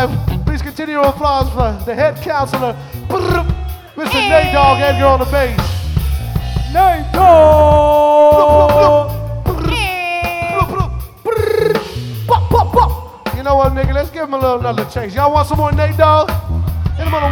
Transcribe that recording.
5. Please continue your applause for the head counselor, Mr. Nate Dogg Edgar on the bass. Nate Dogg! You know what, nigga? Let's give him a little another chase. Y'all want some more Nate Dogg? Hit him on the